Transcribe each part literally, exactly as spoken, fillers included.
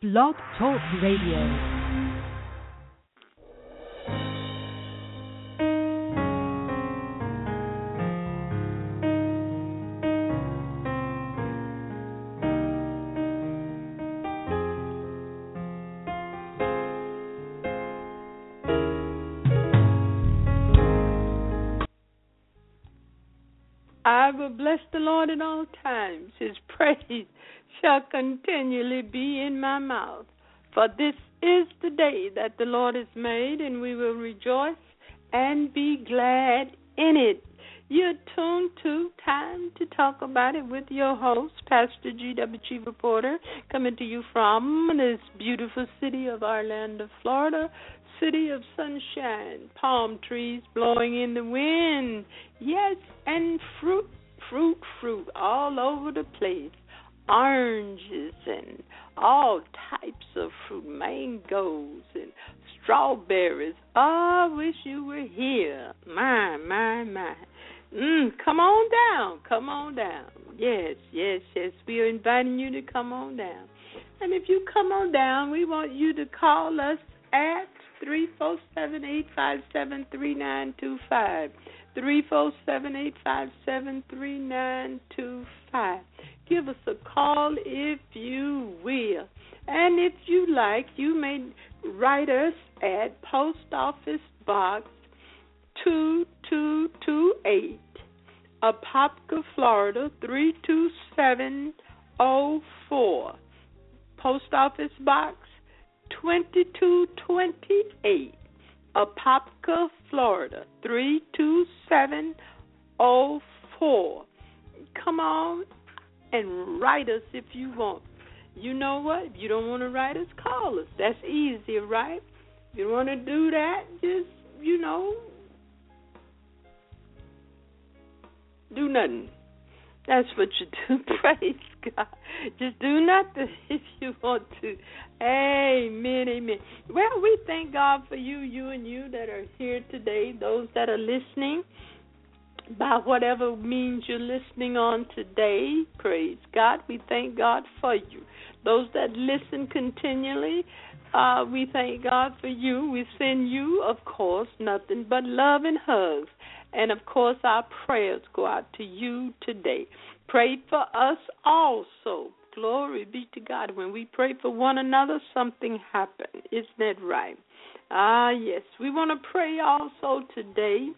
Blog Talk Radio. I will bless the Lord at all times. His praise shall continually be in my mouth. For this is the day that the Lord has made, and we will rejoice and be glad in it. You're tuned to Time to Talk About It with your host, Pastor G W. Chief Reporter, coming to you from this beautiful city of Orlando, Florida, city of sunshine, palm trees blowing in the wind, yes, and fruit, fruit, fruit all over the place, oranges and all types of fruit, mangoes and strawberries. Oh, I wish you were here. My, my, my. Mm, come on down, come on down. Yes, yes, yes, we are inviting you to come on down. And if you come on down, we want you to call us at three four seven, eight five seven, three nine two five. three four seven, eight five seven, three nine two five. Give us a call if you will. And if you like, you may write us at Post Office Box two two two eight, Apopka, Florida three two seven oh four. Post Office Box twenty-two twenty-eight, Apopka, Florida three two seven oh four. Come on and write us if you want. You know what? If you don't want to write us, call us. That's easier, right? If you want to do that, just, you know, do nothing. That's what you do. Praise God. Just do nothing if you want to. Amen, amen. Well, we thank God for you, you and you that are here today, those that are listening, by whatever means you're listening on today. Praise God. We thank God for you. Those that listen continually, uh, we thank God for you. We send you, of course, nothing but love and hugs. And, of course, our prayers go out to you today. Pray for us also. Glory be to God. When we pray for one another, something happens. Isn't that right? Ah, yes. We want to pray also today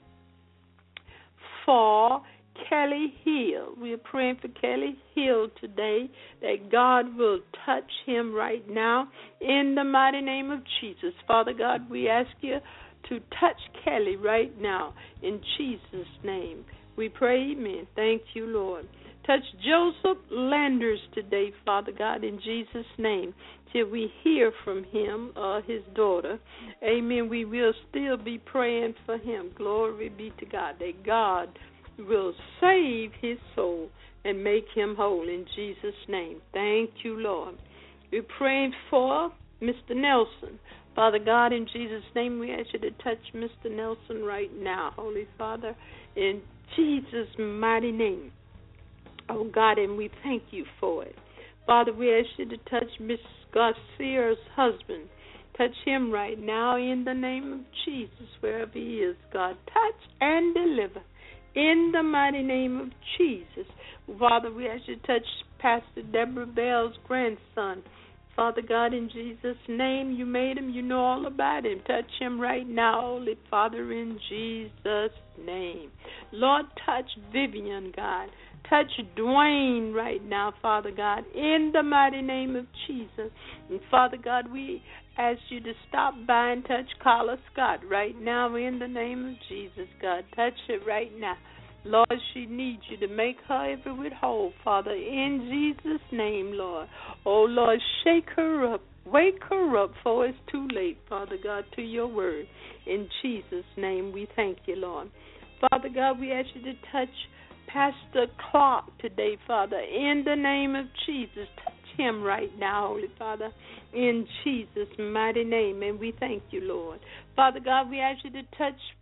for Kelly Hill. We are praying for Kelly Hill today, that God will touch him right now in the mighty name of Jesus. Father God, we ask you to touch Kelly right now in Jesus' name. We pray, amen. Thank you, Lord. Touch Joseph Landers today, Father God, in Jesus' name, till we hear from him or his daughter. Amen. We will still be praying for him. Glory be to God, that God will save his soul and make him whole in Jesus' name. Thank you, Lord. We're praying for Mister Nelson. Father God, in Jesus' name, we ask you to touch Mister Nelson right now, Holy Father, in Jesus' mighty name. Oh, God, and we thank you for it. Father, we ask you to touch Miss Garcia's husband. Touch him right now in the name of Jesus, wherever he is, God. Touch and deliver in the mighty name of Jesus. Father, we ask you to touch Pastor Deborah Bell's grandson. Father God, in Jesus' name, you made him. You know all about him. Touch him right now, Holy Father, in Jesus' name. Lord, touch Vivian, God. Touch Dwayne right now, Father God, in the mighty name of Jesus. And Father God, we ask you to stop by and touch Carla Scott right now in the name of Jesus, God. Touch it right now. Lord, she needs you to make her every whit whole, Father, in Jesus' name, Lord. Oh, Lord, shake her up. Wake her up, for it's too late, Father God, to your word. In Jesus' name, we thank you, Lord. Father God, we ask you to touch Pastor Clark today, Father, in the name of Jesus. Touch him right now, Holy Father, in Jesus' mighty name, and we thank you, Lord. Father God, we ask you to touch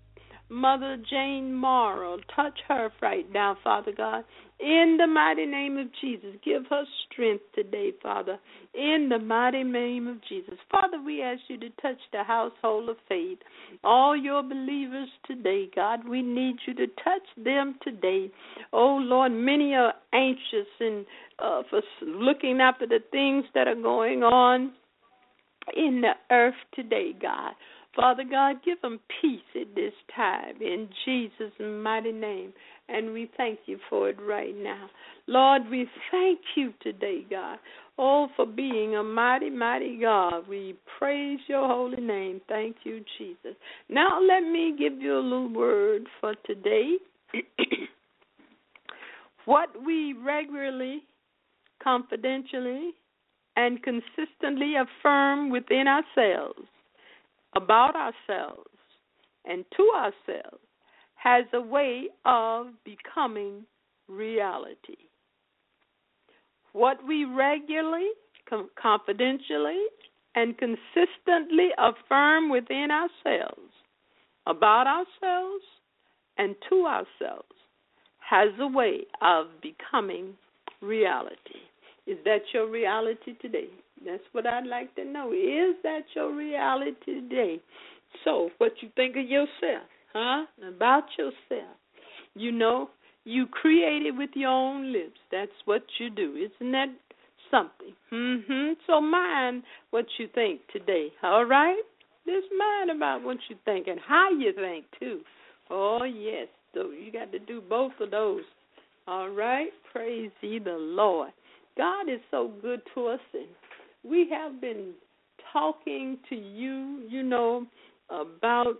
Mother Jane Morrow. Touch her right now, Father God. In the mighty name of Jesus, give her strength today, Father. In the mighty name of Jesus. Father, we ask you to touch the household of faith. All your believers today, God, we need you to touch them today. Oh, Lord, many are anxious and uh, for looking after the things that are going on in the earth today, God. Father God, give them peace at this time in Jesus' mighty name, and we thank you for it right now. Lord, we thank you today, God, oh, for being a mighty, mighty God. We praise your holy name. Thank you, Jesus. Now let me give you a little word for today. What we regularly, confidentially, and consistently affirm within ourselves, about ourselves, and to ourselves, has a way of becoming reality. What we regularly, com- confidentially, and consistently affirm within ourselves, about ourselves, and to ourselves, has a way of becoming reality. Is that your reality today? That's what I'd like to know. Is that your reality today? So, what you think of yourself, huh? About yourself. You know, you create it with your own lips. That's what you do. Isn't that something? Mm-hmm. So mind what you think today, all right? Just mind about what you think and how you think, too. Oh, yes. So you got to do both of those. All right? Praise ye the Lord. God is so good to us, and we have been talking to you, you know, about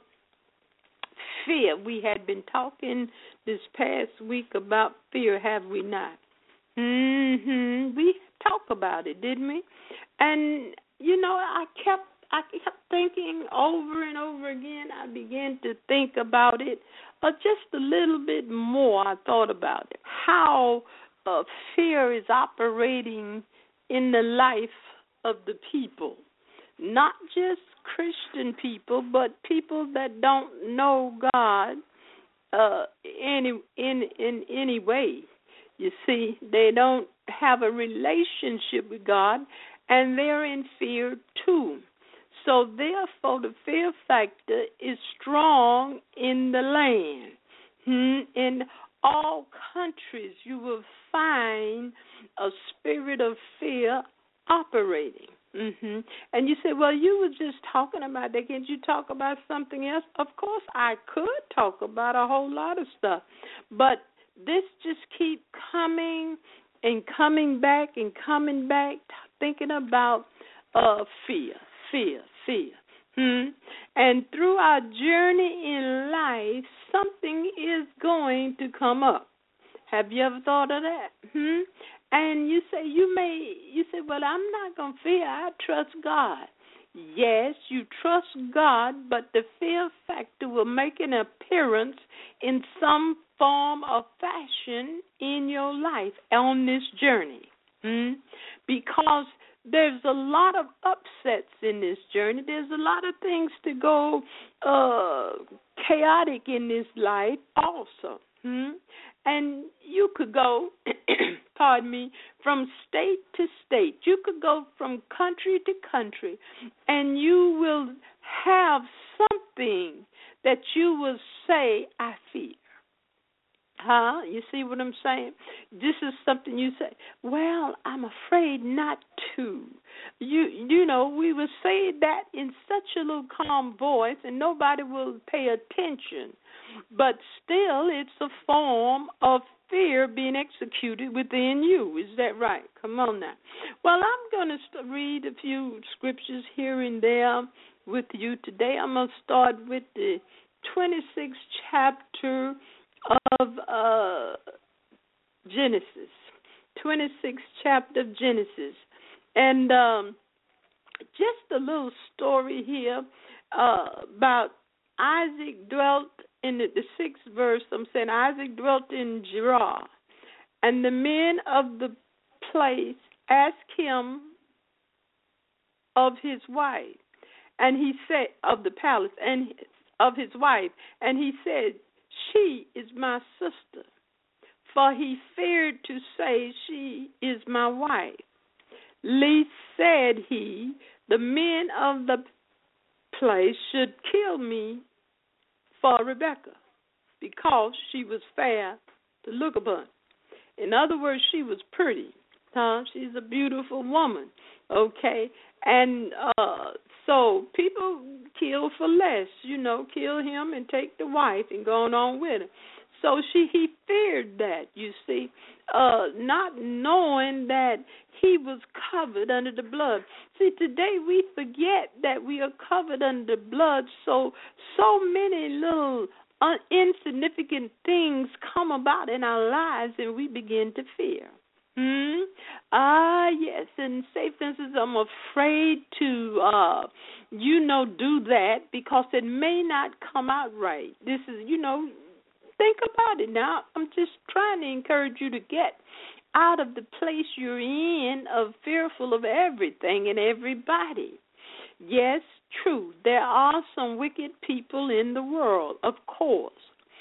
fear. We had been talking this past week about fear, have we not? Mm-hmm. We talked about it, didn't we? And, you know, I kept I kept thinking over and over again. I began to think about it uh, just a little bit more. I thought about it, how uh, fear is operating in the life of the people, not just Christian people, but people that don't know God uh, any in in any way. You see, they don't have a relationship with God, and they're in fear too. So therefore, the fear factor is strong in the land. Hmm? In all countries, you will find a spirit of fear operating. Mm-hmm. And you say, well, you were just talking about that. Can't you talk about something else? Of course, I could talk about a whole lot of stuff. But this just keep coming and coming back and coming back, thinking about uh, fear, fear, fear. Hmm? And through our journey in life, something is going to come up. Have you ever thought of that? Hmm? And you say, you may, you say, well, I'm not going to fear. I trust God. Yes, you trust God, but the fear factor will make an appearance in some form or fashion in your life on this journey. Hmm? Because there's a lot of upsets in this journey. There's a lot of things to go uh, chaotic in this life also. Hmm? And you could go, pardon me, from state to state. You could go from country to country, and you will have something that you will say, I fear. Huh? You see what I'm saying? This is something you say, well, I'm afraid not to. You you know, we will say that in such a little calm voice, and nobody will pay attention. But still, it's a form of fear being executed within you. Is that right? Come on now. Well, I'm going to read a few scriptures here and there with you today. I'm going to start with the twenty-sixth chapter of uh, Genesis, twenty-sixth chapter of Genesis. And um, just a little story here uh, about Isaac dwelt in the, the sixth verse. I'm saying Isaac dwelt in Gerar, and the men of the place asked him of his wife, and he said, of the palace, and of his wife, and he said, she is my sister, for he feared to say she is my wife. Least said he, the men of the place should kill me for Rebekah, because she was fair to look upon. In other words, she was pretty. Huh? She's a beautiful woman. Okay? And uh, so people kill for less, you know, kill him and take the wife and go on with her. So she he feared that, you see, uh, not knowing that he was covered under the blood. See, today we forget that we are covered under the blood, so so many little uh, insignificant things come about in our lives, and we begin to fear. Hmm? Ah, yes, and say, for instance, I'm afraid to, uh, you know, do that because it may not come out right. This is, you know, think about it now. I'm just trying to encourage you to get out of the place you're in of fearful of everything and everybody. Yes, true, there are some wicked people in the world, of course.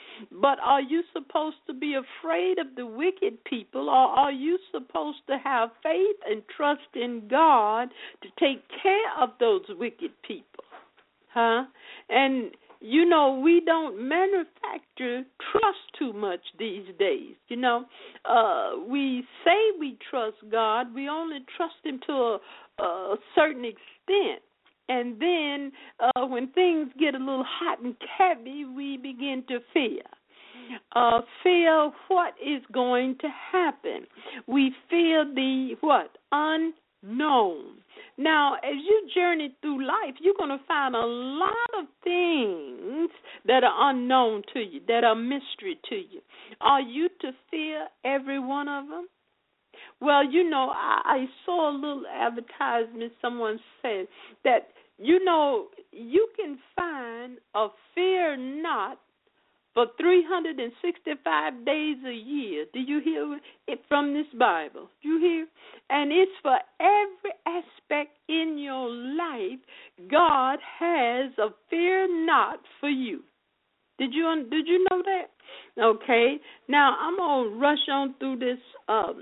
But are you supposed to be afraid of the wicked people, or are you supposed to have faith and trust in God to take care of those wicked people? Huh? And, you know, we don't manufacture trust too much these days. You know, uh, we say we trust God. We only trust him to a, a certain extent. And then uh, when things get a little hot and heavy, we begin to fear. Uh, fear what is going to happen. We fear the what? Unknown. Now, as you journey through life, you're going to find a lot of things that are unknown to you, that are mystery to you. Are you to fear every one of them? Well, you know, I, I saw a little advertisement. Someone said that, you know, you can find a fear not for three hundred sixty-five days a year. Do you hear it from this Bible? Do you hear? And it's for every aspect in your life. God has a fear not for you. Did you did you know that? Okay. Now I'm gonna rush on through this um,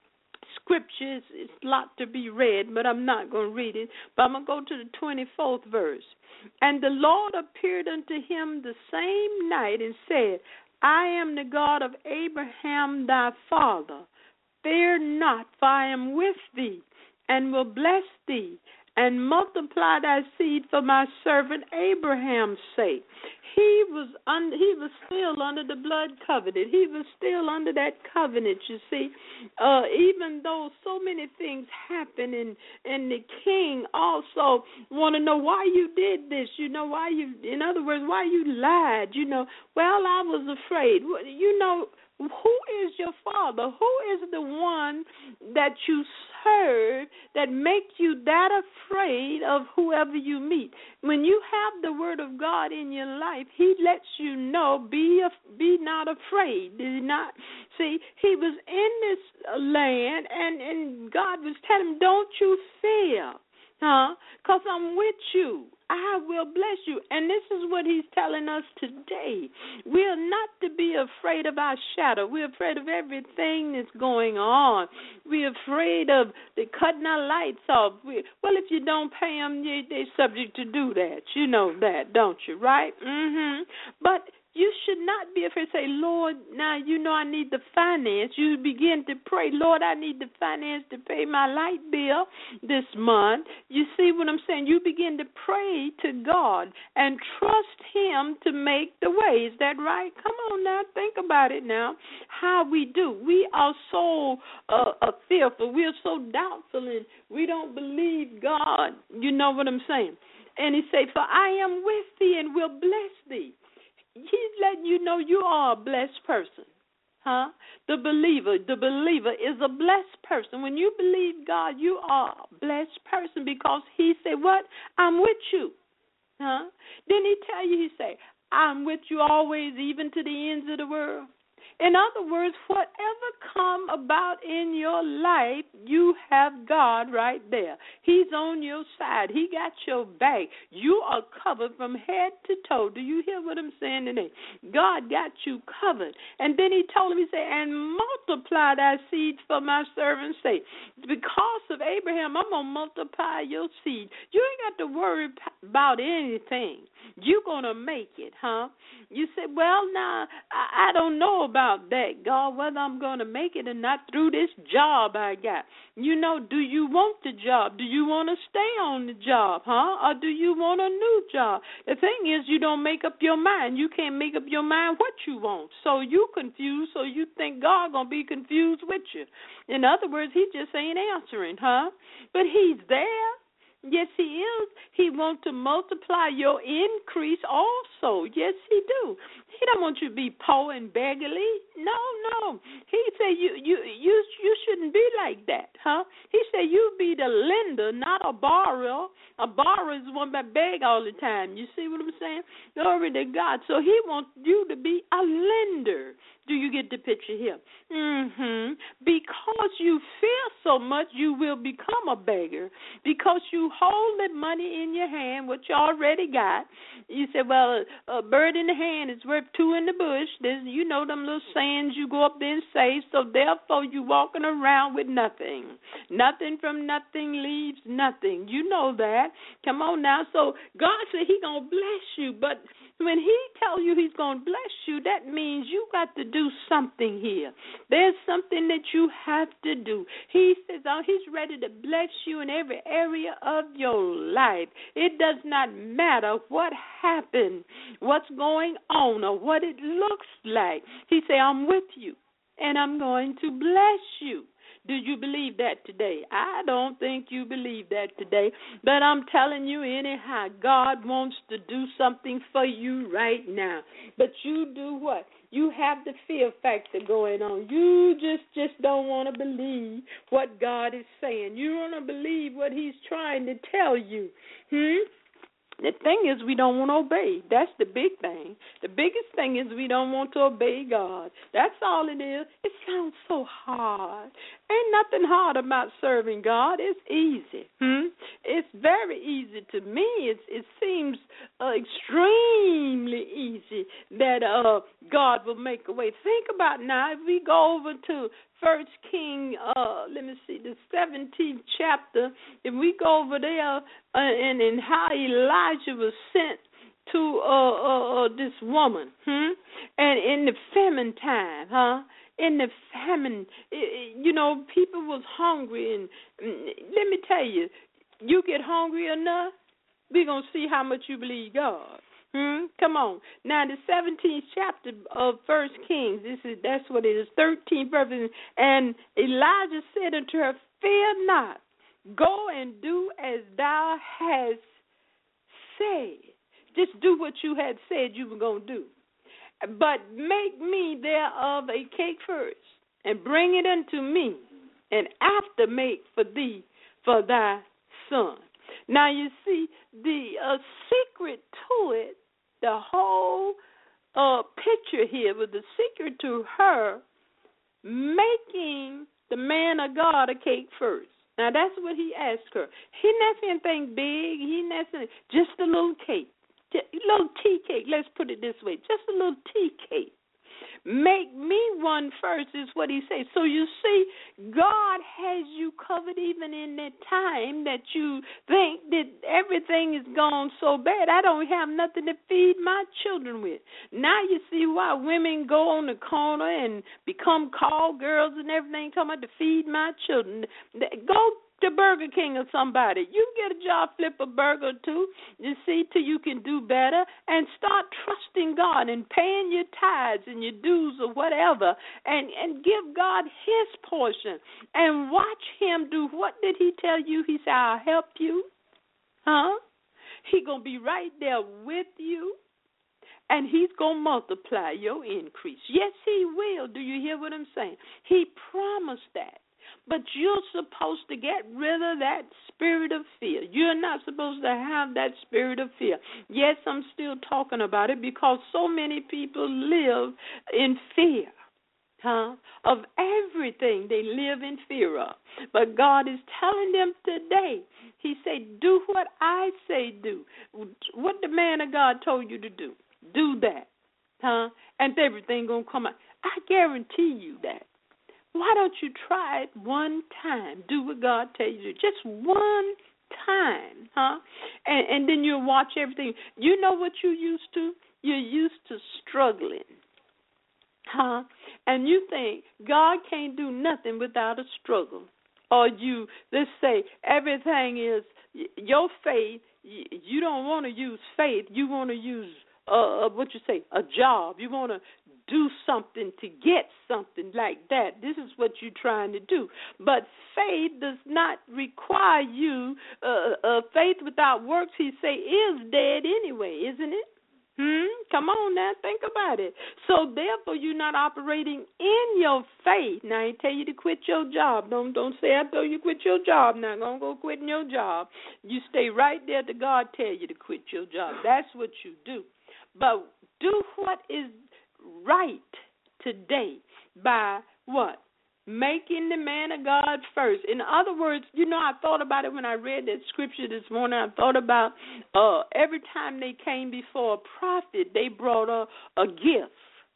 scripture. It's, it's a lot to be read, but I'm not gonna read it. But I'm gonna go to the twenty-fourth verse. And the Lord appeared unto him the same night and said, I am the God of Abraham thy father. Fear not, for I am with thee, and will bless thee, and multiply thy seed for my servant Abraham's sake. He was un- he was still under the blood covenant. He was still under that covenant, you see. Uh, even though so many things happen, and, and the king also want to know why you did this, you know, why you, in other words, why you lied, you know. Well, I was afraid. You know, who is your father? Who is the one that you serve that makes you that afraid of whoever you meet? When you have the word of God in your life, he lets you know, be be not afraid. Did he not? See, he was in this land, and, and God was telling him, don't you fear, huh? Because I'm with you. I will bless you. And this is what he's telling us today. We are not to be afraid of our shadow. We're afraid of everything that's going on. We're afraid of the cutting our lights off. We, well, if you don't pay them, you, they're subject to do that. You know that, don't you, right? Mm-hmm. But you should not be afraid to say, Lord, now you know I need the finance. You begin to pray, Lord, I need the finance to pay my light bill this month. You see what I'm saying? You begin to pray to God and trust him to make the way. Is that right? Come on now, think about it now. How we do. We are so uh, uh, fearful. We are so doubtful, and we don't believe God. You know what I'm saying? And he said, for I am with thee and will bless thee. He's letting you know you are a blessed person, huh? The believer, the believer is a blessed person. When you believe God, you are a blessed person because he said, what? I'm with you, huh? Didn't he tell you, he said, I'm with you always, even to the ends of the world? In other words, whatever come about in your life, you have God right there. He's on your side. He got your back. You are covered from head to toe. Do you hear what I'm saying today? God got you covered. And then he told him, he said, and multiply thy seeds for my servant's sake. Because of Abraham, I'm going to multiply your seed. You ain't got to worry about anything. You're going to make it, huh? You say, well, now, I, I don't know about that, God, whether I'm going to make it or not through this job I got. You know, do you want the job? Do you want to stay on the job, huh? Or do you want a new job? The thing is, you don't make up your mind. You can't make up your mind what you want. So you confused, so you think God going to be confused with you. In other words, he just ain't answering, huh? But he's there. Yes, he is. He wants to multiply your increase also. Yes, he do. He don't want you to be poor and beggarly. No, no. He said you you you you shouldn't be like that, huh? He said you be the lender, not a borrower. A borrower is one that beg all the time. You see what I'm saying? Glory to God. So he wants you to be a lender. Do you get the picture here? Mm-hmm. Because you fear so much, you will become a beggar. Because you hold the money in your hand, what you already got. You say, well, a bird in the hand is worth two in the bush. There's, you know them little sayings you go up there and say. So therefore, you walking around with nothing. Nothing from nothing leaves nothing. You know that. Come on now. So God said he going to bless you, but when he tells you he's going to bless you, that means you got to do something here. There's something that you have to do. He says, oh, he's ready to bless you in every area of your life. It does not matter what happened, what's going on, or what it looks like. He said, I'm with you, and I'm going to bless you. Do you believe that today? I don't think you believe that today, but I'm telling you anyhow, God wants to do something for you right now. But you do what? You have the fear factor going on. You just, just don't want to believe what God is saying. You want to believe what he's trying to tell you. Hmm? The thing is, we don't want to obey. That's the big thing. The biggest thing is we don't want to obey God. That's all it is. It sounds so hard. Ain't nothing hard about serving God. It's easy. Hmm? It's very easy to me. It's, it seems uh, extremely easy that uh, God will make a way. Think about now, if we go over to First King, uh, let me see, the seventeenth chapter, if we go over there uh, and, and how Elijah was sent to uh, uh, uh, this woman, hmm? and in the famine time, huh? In the famine, it, you know, people was hungry, and let me tell you, you get hungry enough, we're going to see how much you believe God. Hmm? Come on. Now, the seventeenth chapter of First Kings, this is that's what it is, thirteenth verse. And Elijah said unto her, fear not, go and do as thou hast said. Just do what you had said you were going to do. But make me thereof a cake first, and bring it unto me, and after make for thee for thy son. Now, you see, the uh, secret to it, the whole uh, picture here was the secret to her making the man of God a cake first. Now, that's what he asked her. He didn't ask anything big. He didn't ask anything, just a little cake, just a little tea cake. Let's put it this way, just a little tea cake. Make me one first is what he says. So you see, God has you covered even in that time that you think that everything is gone so bad. I don't have nothing to feed my children with. Now you see why women go on the corner and become call girls and everything, talking about to feed my children. Go to Burger King or somebody. You can get a job, flip a burger or two, you see, till you can do better, and start trusting God and paying your tithes and your dues or whatever, and, and give God his portion, and watch him do. What did he tell you? He said, I'll help you. Huh? He going to be right there with you, and he's going to multiply your increase. Yes, he will. Do you hear what I'm saying? He promised that. But you're supposed to get rid of that spirit of fear. You're not supposed to have that spirit of fear. Yes, I'm still talking about it because so many people live in fear. huh, of everything they live in fear of. But God is telling them today, he said, do what I say do. What the man of God told you to do, do that, huh, and everything going to come out. I guarantee you that. Why don't you try it one time? Do what God tells you to do. Just one time, huh? And, and then you'll watch everything. You know what you used to? You're used to struggling, huh? And you think God can't do nothing without a struggle. Or you, let's say, everything is your faith. You don't want to use faith. You want to use, uh, what you say, a job. You want to do something to get something like that. This is what you're trying to do. But faith does not require you, uh, uh, faith without works, he say, is dead anyway, isn't it? Hmm? Come on now, think about it. So therefore, you're not operating in your faith. Now, I tell you to quit your job. Don't don't say I told you to quit your job. Now, don't go quitting your job. You stay right there till God tell you to quit your job. That's what you do. But do what is right today by what? Making the man of God first. In other words, you know, I thought about it when I read that scripture this morning. I thought about uh, every time they came before a prophet, they brought a, a gift.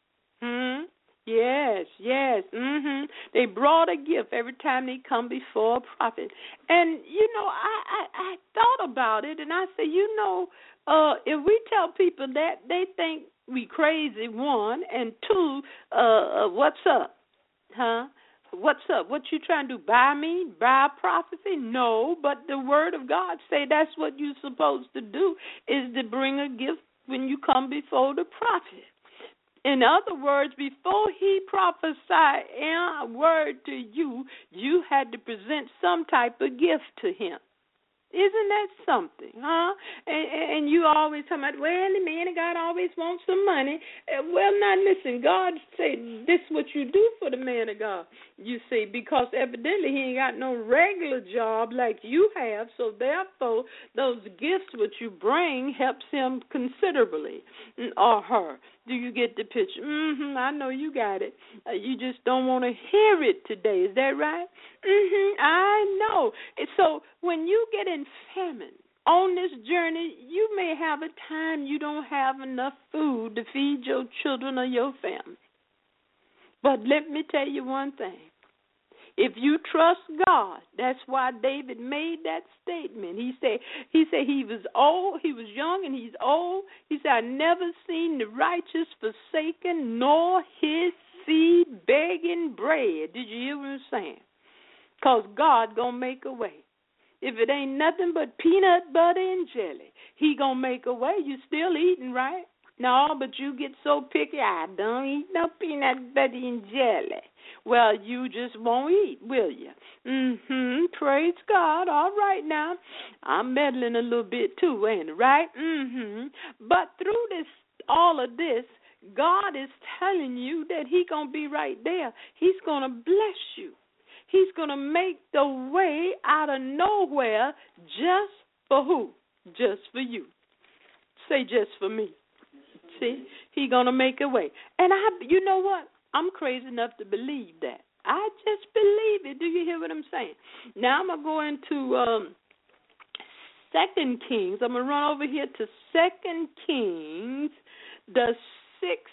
Hmm? Yes, yes. Mm-hmm. They brought a gift every time they come before a prophet. And, you know, I, I, I thought about it, and I said, you know, uh, if we tell people that, they think we crazy, one, and two, uh, what's up? Huh? What's up? What you trying to do? Buy me? Buy prophecy? No, but the word of God say that's what you're supposed to do, is to bring a gift when you come before the prophet. In other words, before he prophesied a word to you, you had to present some type of gift to him. Isn't that something, huh? And, and you always talking about, well, the man of God always wants some money. Well, now, listen, God said this is what you do for the man of God, you see, because evidently he ain't got no regular job like you have, so therefore those gifts which you bring helps him considerably, or her. Do you get the picture? Mm-hmm, I know you got it. Uh, you just don't want to hear it today. Is that right? Mm-hmm, I know. And so when you get in famine on this journey, you may have a time you don't have enough food to feed your children or your family. But let me tell you one thing. If you trust God, that's why David made that statement. He said he said he was old, he was young and he's old. He said, I never seen the righteous forsaken, nor his seed begging bread. Did you hear what I'm saying? Because God gonna make a way. If it ain't nothing but peanut butter and jelly, he gonna make a way. You still eating, right? No, but you get so picky, I don't eat no peanut butter and jelly. Well, you just won't eat, will you? Mm-hmm. Praise God. All right now. I'm meddling a little bit too, ain't it, right? Mm-hmm. But through this, all of this, God is telling you that he's going to be right there. He's going to bless you. He's going to make the way out of nowhere just for who? Just for you. Say just for me. See? He's going to make a way. And I, you know what? I'm crazy enough to believe that. I just believe it. Do you hear what I'm saying? Now I'm going to go into um, Second Kings. I'm going to run over here to Second Kings, the sixth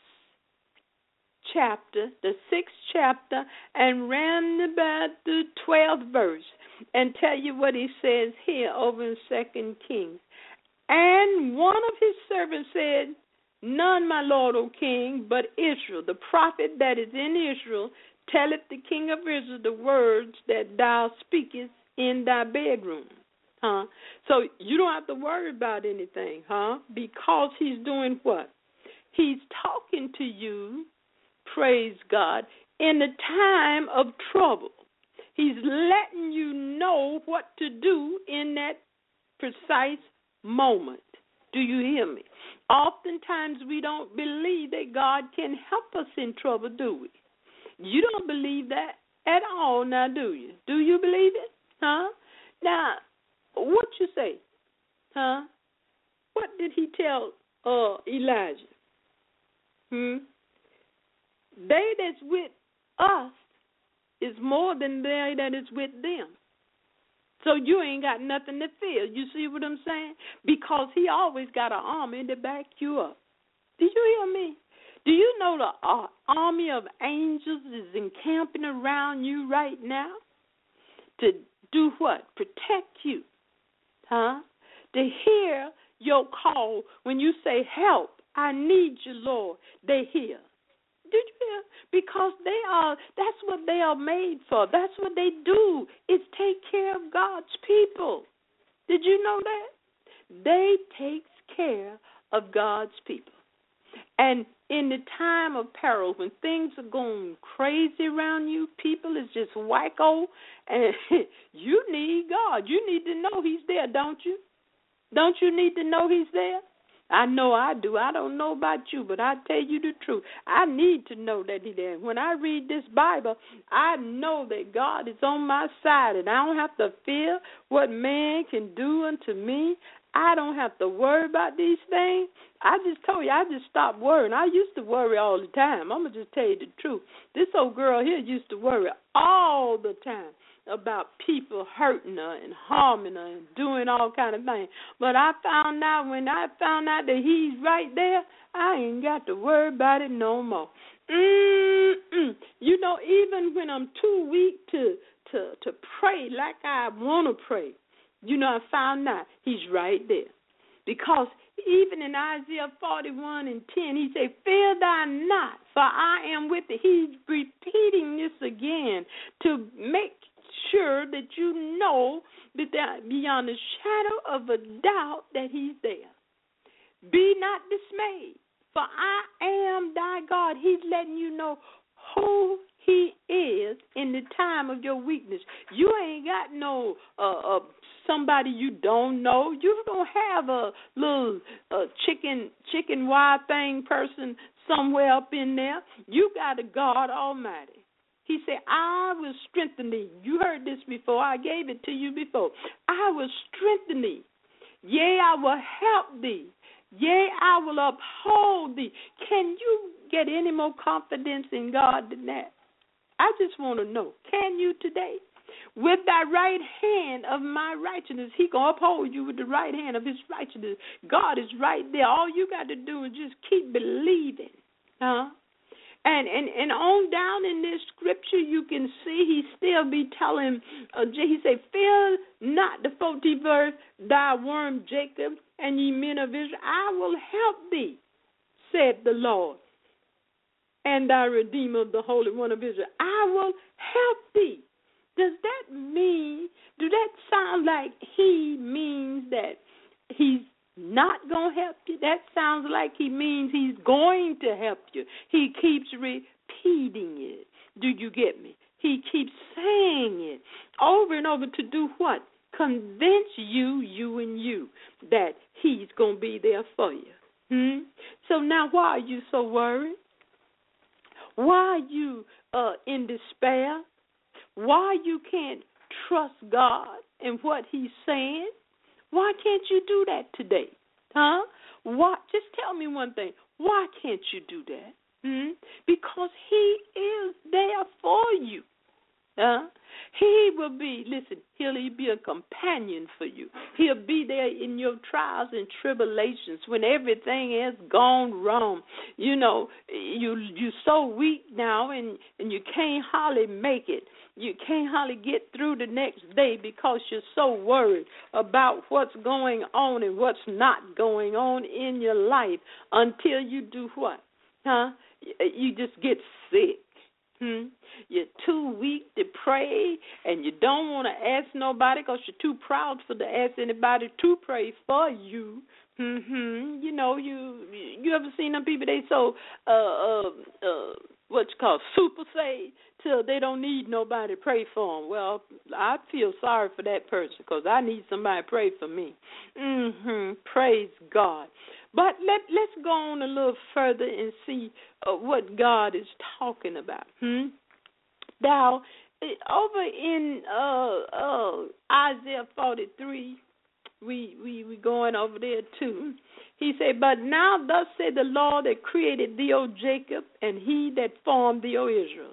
chapter, the sixth chapter, and round about the twelfth verse, and tell you what he says here over in Second Kings. And one of his servants said, none, my lord, O king, but Israel, the prophet that is in Israel, telleth the king of Israel the words that thou speakest in thy bedroom. Huh? So you don't have to worry about anything, huh? Because he's doing what? He's talking to you, praise God, in the time of trouble. He's letting you know what to do in that precise moment. Do you hear me? Oftentimes we don't believe that God can help us in trouble, do we? You don't believe that at all now, do you? Do you believe it? Huh? Now, what you say? Huh? What did he tell uh, Elijah? Hmm? They that's with us is more than they that is with them. So you ain't got nothing to fear. You see what I'm saying? Because he always got an army to back you up. Do you hear me? Do you know the uh, army of angels is encamping around you right now to do what? Protect you. Huh? To hear your call when you say, help, I need you, Lord. They hear. Did you hear? Because they are, that's what they are made for. That's what they do, is take care of God's people. Did you know that? They take care of God's people. And in the time of peril, when things are going crazy around you, people is just wacko, and you need God. You need to know he's there, don't you? Don't you need to know he's there? I know I do. I don't know about you, but I tell you the truth. I need to know that he's there. When I read this Bible, I know that God is on my side, and I don't have to fear what man can do unto me. I don't have to worry about these things. I just told you, I just stopped worrying. I used to worry all the time. I'm going to just tell you the truth. This old girl here used to worry all the time about people hurting her and harming her and doing all kind of things. But I found out, when I found out that he's right there, I ain't got to worry about it no more. Mm-mm. You know, even when I'm too weak to, to, to pray like I want to pray, you know, I found out he's right there. Because even in Isaiah forty-one and ten, he said, fear thou not, for I am with thee. He's repeating this again to make sure that you know that beyond the shadow of a doubt that he's there. Be not dismayed, for I am thy God. He's letting you know who he is in the time of your weakness. You ain't got no uh, uh, somebody you don't know. You don't have a little uh, chicken chicken wild thing person somewhere up in there. You got a God Almighty. He said, I will strengthen thee. You heard this before. I gave it to you before. I will strengthen thee. Yea, I will help thee. Yea, I will uphold thee. Can you get any more confidence in God than that? I just want to know, can you today? With thy right hand of my righteousness, he going to uphold you with the right hand of his righteousness. God is right there. All you got to do is just keep believing. Huh? And, and and on down in this scripture, you can see he still be telling, uh, he said, fear not, the fortieth verse, thy worm Jacob, and ye men of Israel, I will help thee, said the Lord, and thy Redeemer, the Holy One of Israel. I will help thee. Does that mean, do that sound like he means that he's not going to help you? That sounds like he means he's going to help you. He keeps repeating it. Do you get me? He keeps saying it over and over to do what? Convince you, you and you, that he's going to be there for you. Hmm? So now why are you so worried? Why are you uh, in despair? Why you can't trust God and what he's saying? Why can't you do that today? Huh? Why? Just tell me one thing. Why can't you do that? Hmm? Because he is there for you. Huh? He will be, listen, he'll be a companion for you. He'll be there in your trials and tribulations when everything has gone wrong. You know, you, you're so weak now and, and you can't hardly make it. You can't hardly get through the next day because you're so worried about what's going on and what's not going on in your life until you do what? Huh? You just get sick. Hmm? You're too weak to pray, and you don't want to ask nobody because you're too proud for to ask anybody to pray for you. Mm-hmm. You know, you you ever seen them people, they so, uh, uh, uh, what you call, super saved till they don't need nobody to pray for them. Well, I feel sorry for that person because I need somebody to pray for me. Mm-hmm. Praise God. But let, let's go on a little further and see uh, what God is talking about. Hmm? Now, over in uh, uh, Isaiah forty-three, we, we, we going over there too. He said, but now thus said the Lord that created thee, O Jacob, and he that formed thee, O Israel.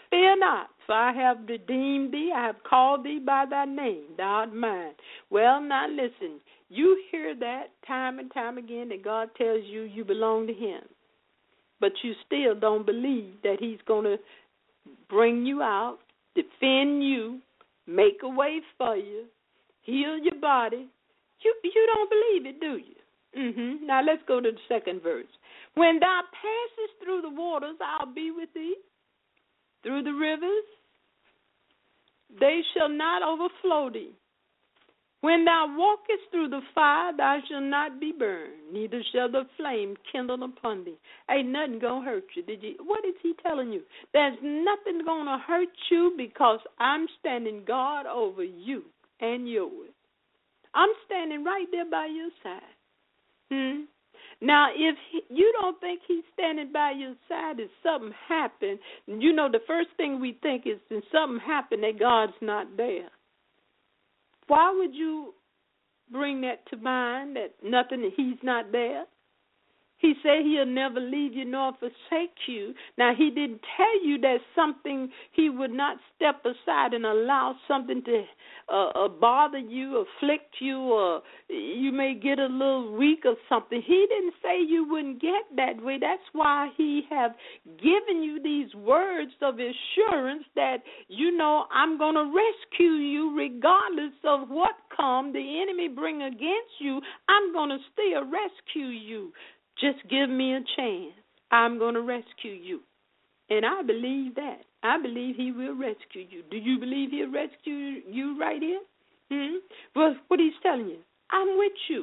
Fear not, for I have redeemed thee. I have called thee by thy name. Thou art mine. Well, now listen. You hear that time and time again that God tells you you belong to him. But you still don't believe that he's going to bring you out, defend you, make a way for you, heal your body. You you don't believe it, do you? Mm-hmm. Now let's go to the second verse. When thou passest through the waters, I'll be with thee. Through the rivers, they shall not overflow thee. When thou walkest through the fire, thou shalt not be burned, neither shall the flame kindle upon thee. Ain't nothing going to hurt you. Did you? What is he telling you? There's nothing going to hurt you because I'm standing guard over you and yours. I'm standing right there by your side. Hmm? Now, if he, you don't think he's standing by your side, if something happened, you know the first thing we think is if something happened that God's not there. Why would you bring that to mind, that nothing, he's not there? He said he'll never leave you nor forsake you. Now, he didn't tell you that something, he would not step aside and allow something to uh, uh, bother you, afflict you, or you may get a little weak or something. He didn't say you wouldn't get that way. That's why he have given you these words of assurance that, you know, I'm going to rescue you regardless of what come the enemy bring against you. I'm going to still rescue you. Just give me a chance. I'm going to rescue you. And I believe that. I believe he will rescue you. Do you believe he'll rescue you right here? Hmm? Well, what he's telling you, I'm with you.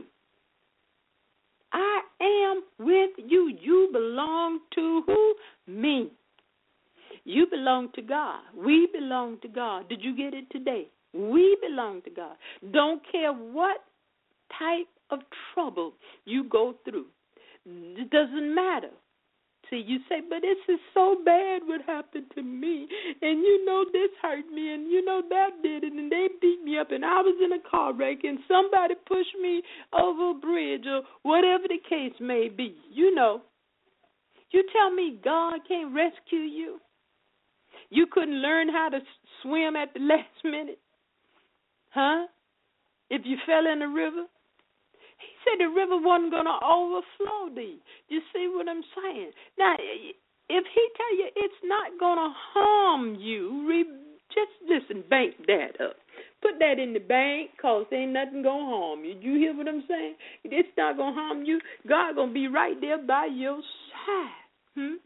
I am with you. You belong to who? Me. You belong to God. We belong to God. Did you get it today? We belong to God. Don't care what type of trouble you go through. It doesn't matter. See, you say, but this is so bad what happened to me. And you know this hurt me, and you know that did it, and they beat me up, and I was in a car wreck, and somebody pushed me over a bridge, or whatever the case may be. You know. You tell me God can't rescue you? You couldn't learn how to swim at the last minute? Huh? If you fell in the river? He said the river wasn't going to overflow thee. You see what I'm saying? Now, if he tell you it's not going to harm you, re- just listen, bank that up. Put that in the bank because ain't nothing going to harm you. You hear what I'm saying? It's not going to harm you. God going to be right there by your side. Hmm?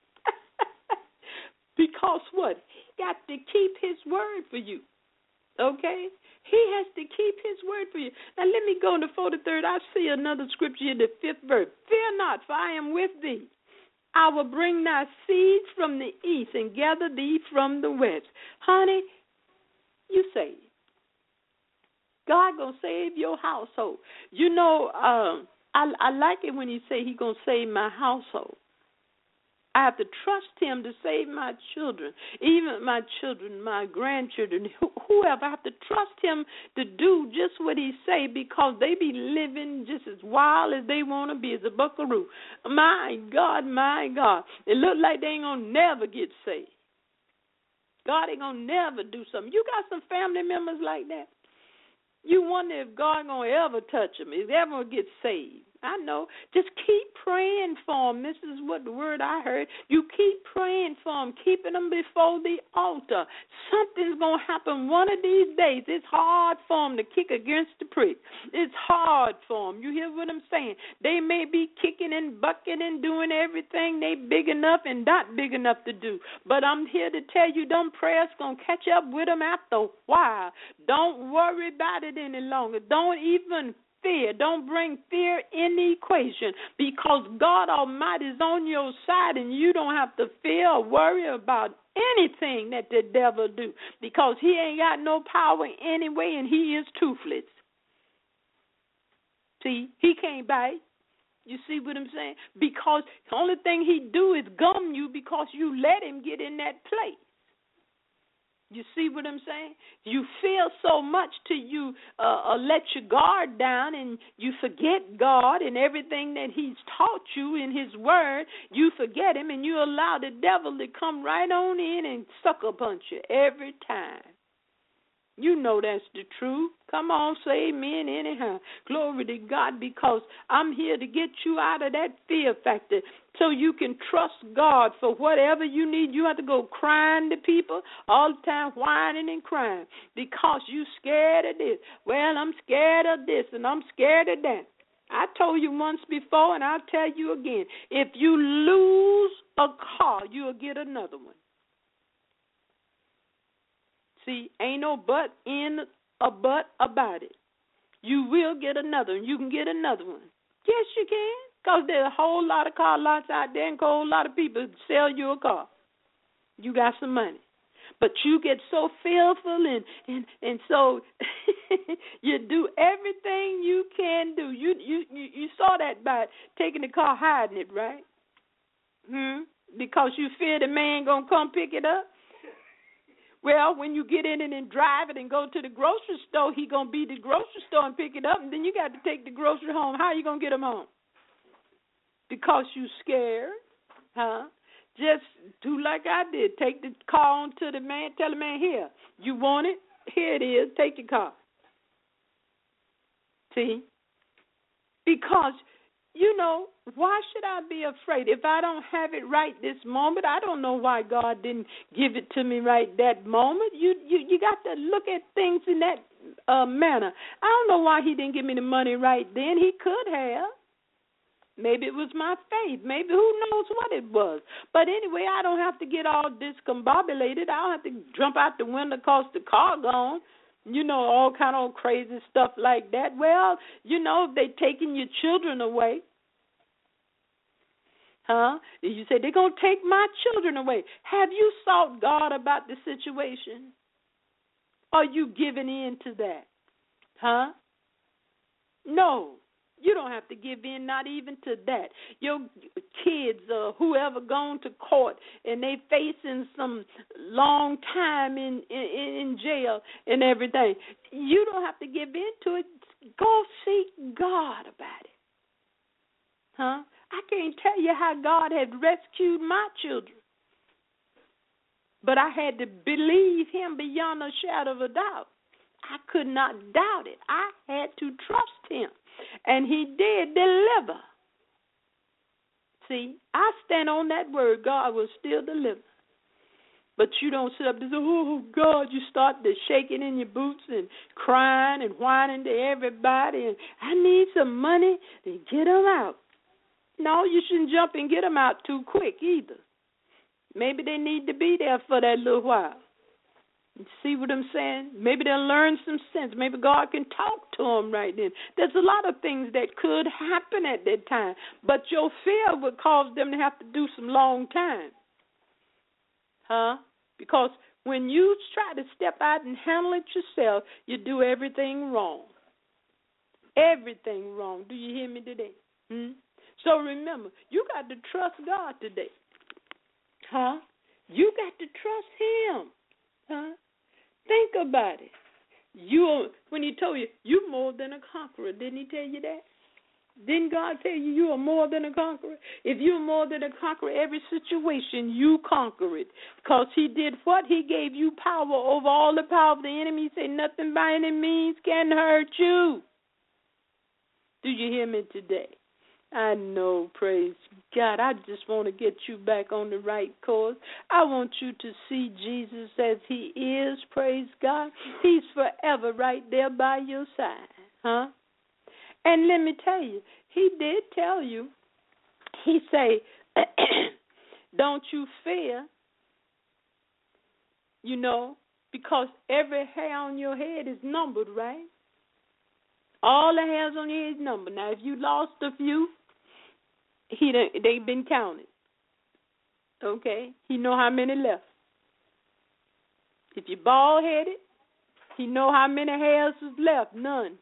Because what? He got to keep his word for you. Okay? He has to keep his word for you. Now, let me go to the forty-third. I see another scripture in the fifth verse. Fear not, for I am with thee. I will bring thy seed from the east and gather thee from the west. Honey, you saved. God going to save your household. You know, um, I, I like it when he say he going to save my household. I have to trust him to save my children, even my children, my grandchildren, whoever. I have to trust him to do just what he say because they be living just as wild as they want to be as a buckaroo. My God, my God. It look like they ain't going to never get saved. God ain't going to never do something. You got some family members like that? You wonder if God going to ever touch them, if they ever going to get saved. I know. Just keep praying for them. This is what the word I heard. You keep praying for them, keeping them before the altar. Something's going to happen one of these days. It's hard for them to kick against the prick. It's hard for them. You hear what I'm saying? They may be kicking and bucking and doing everything they big enough and not big enough to do. But I'm here to tell you, them prayers going to catch up with them after a while. Don't worry about it any longer. Don't even fear. Don't bring fear in the equation because God Almighty is on your side and you don't have to fear or worry about anything that the devil do because he ain't got no power anyway and he is toothless. See, he can't bite. You see what I'm saying? Because the only thing he do is gum you because you let him get in that place. You see what I'm saying? You feel so much till you uh, uh, let your guard down and you forget God and everything that he's taught you in his word. You forget him and you allow the devil to come right on in and sucker punch you every time. You know that's the truth. Come on, say amen anyhow. Glory to God, because I'm here to get you out of that fear factor so you can trust God for whatever you need. You have to go crying to people all the time, whining and crying because you scared of this. Well, I'm scared of this and I'm scared of that. I told you once before and I'll tell you again. If you lose a car, you'll get another one. See, ain't no but in a but about it. You will get another one. You can get another one. Yes, you can, because there's a whole lot of car lots out there and a whole lot of people sell you a car. You got some money. But you get so fearful and, and, and so you do everything you can do. You, you, you, you saw that by taking the car, hiding it, right? Hmm? Because you fear the man going to come pick it up. Well, when you get in it and drive it and go to the grocery store, he going to be at the grocery store and pick it up, and then you got to take the grocery home. How you going to get them home? Because you scared, huh? Just do like I did. Take the car on to the man. Tell the man, here, you want it? Here it is. Take your car. See? Because, you know, why should I be afraid? If I don't have it right this moment, I don't know why God didn't give it to me right that moment. You you, you got to look at things in that uh, manner. I don't know why he didn't give me the money right then. He could have. Maybe it was my faith. Maybe who knows what it was. But anyway, I don't have to get all discombobulated. I don't have to jump out the window because the car gone. You know, all kind of crazy stuff like that. Well, you know, if they taking your children away, huh? You say, they're going to take my children away. Have you sought God about the situation? Are you giving in to that? Huh? No. You don't have to give in, not even to that. Your kids or whoever gone to court and they facing some long time in, in, in jail and everything. You don't have to give in to it. Go seek God about it. Huh? I can't tell you how God had rescued my children. But I had to believe him beyond a shadow of a doubt. I could not doubt it. I had to trust him. And he did deliver. See, I stand on that word. God will still deliver. But you don't sit up and say, oh, God, you start to shaking in your boots and crying and whining to everybody. And I need some money to get them out. No, you shouldn't jump and get them out too quick either. Maybe they need to be there for that little while. See what I'm saying? Maybe they'll learn some sense. Maybe God can talk to them right then. There's a lot of things that could happen at that time, but your fear would cause them to have to do some long time. Huh? Because when you try to step out and handle it yourself, you do everything wrong. Everything wrong. Do you hear me today? Hmm? So remember, you got to trust God today. Huh? You got to trust him. Huh? Think about it. You, when he told you, you're more than a conqueror, didn't he tell you that? Didn't God tell you you are more than a conqueror? If you're more than a conqueror, every situation you conquer it. Because he did what? He gave you power over all the power of the enemy. He said nothing by any means can hurt you. Do you hear me today? I know, praise God. I just want to get you back on the right course. I want you to see Jesus as he is, praise God. He's forever right there by your side, huh? And let me tell you, he did tell you, he say, don't you fear, you know, because every hair on your head is numbered, right? All the hairs on your head is numbered. Now, if you lost a few, He done, they've been counted. Okay? He know how many left. If you're bald-headed, he know how many hairs is left. None.